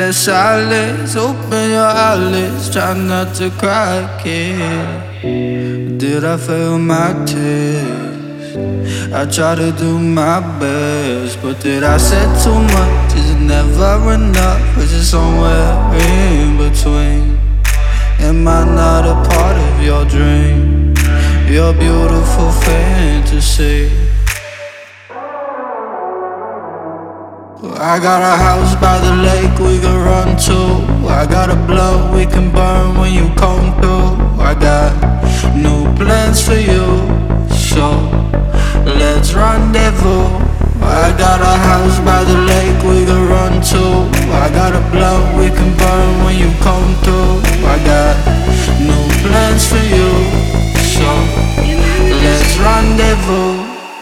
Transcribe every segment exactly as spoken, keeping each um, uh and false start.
that silence, open your eyelids, try not to cry, kid. Did I fail my test? I try to do my best, but did I say too much? Is it never enough? Is it somewhere in between? Am I not a part of your dream? Your beautiful fantasy. I got a house by the lake we can run to. I got a blunt we can burn when you come through. I got new plans for you, so let's rendezvous. I got a house by the lake we can run to. I got a blunt we can burn when you come through. I got new plans for you, so let's rendezvous.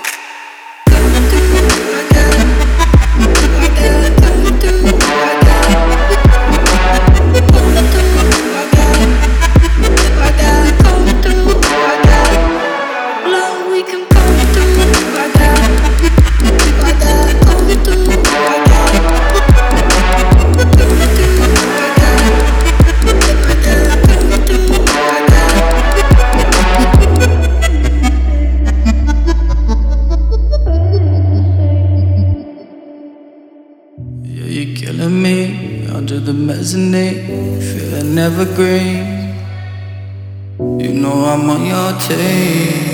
You're killing me under the mezzanine, feeling evergreen. You know I'm on your team.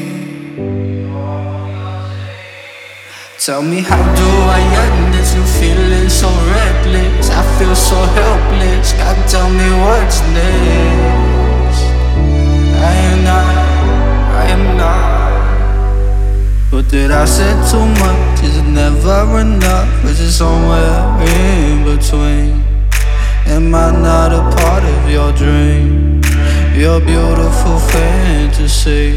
Tell me, how do I end this? You feeling so reckless, I feel so helpless. God, tell me what's next. I am not, I am not. But did I say too much? Is it never enough? Is it somewhere in between? Am I not a part of your dream? Your beautiful fantasy.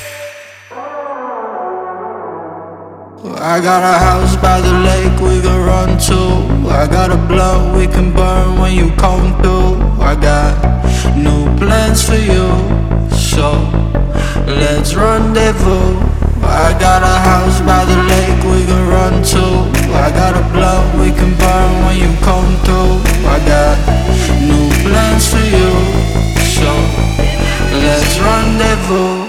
I got a house by the lake we can run to. I got a blunt we can burn when you come through. I got new plans for you, so let's rendezvous. I got a house by the lake we can run to. I got a blunt we can burn when you come through. I got new plans for you, so let's rendezvous.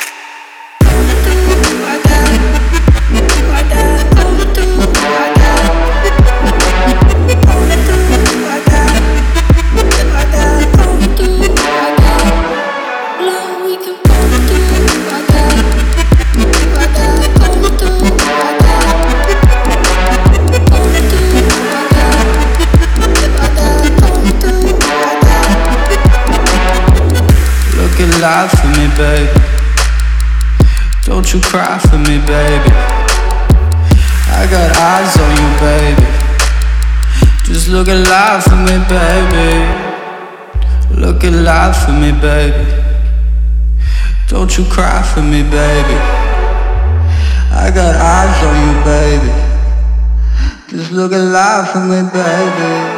Lie for me, baby. Don't you cry for me, baby. I got eyes on you, baby. Just look alive for me, baby. Look alive for me, baby. Don't you cry for me, baby. I got eyes on you, baby. Just look alive for me, baby.